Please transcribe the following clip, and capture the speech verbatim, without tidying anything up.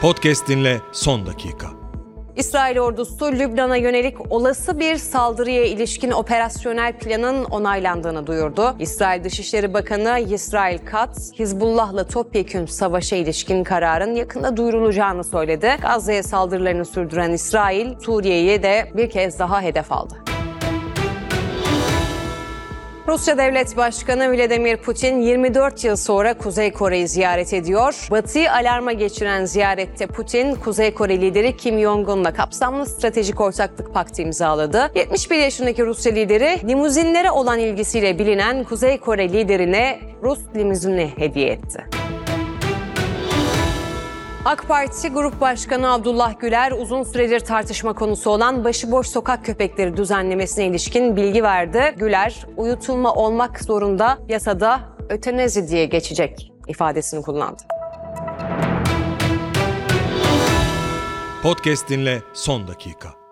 Podcast dinle son dakika. İsrail ordusu Lübnan'a yönelik olası bir saldırıya ilişkin operasyonel planın onaylandığını duyurdu. İsrail Dışişleri Bakanı Yisrael Katz, Hizbullah'la topyekün savaşa ilişkin kararın yakında duyurulacağını söyledi. Gazze'ye saldırılarını sürdüren İsrail, Suriye'yi de bir kez daha hedef aldı. Rusya Devlet Başkanı Vladimir Putin yirmi dört yıl sonra Kuzey Kore'yi ziyaret ediyor. Batı'yı alarma geçiren ziyarette Putin, Kuzey Kore lideri Kim Jong-un'la kapsamlı stratejik ortaklık paktı imzaladı. yetmiş bir yaşındaki Rusya lideri, limuzinlere olan ilgisiyle bilinen Kuzey Kore liderine Rus limuzini hediye etti. AK Parti Grup Başkanı Abdullah Güler uzun süredir tartışma konusu olan başıboş sokak köpekleri düzenlemesine ilişkin bilgi verdi. Güler, uyutulma olmak zorunda, yasada ötenezi diye geçecek ifadesini kullandı. Podcast dinle son dakika.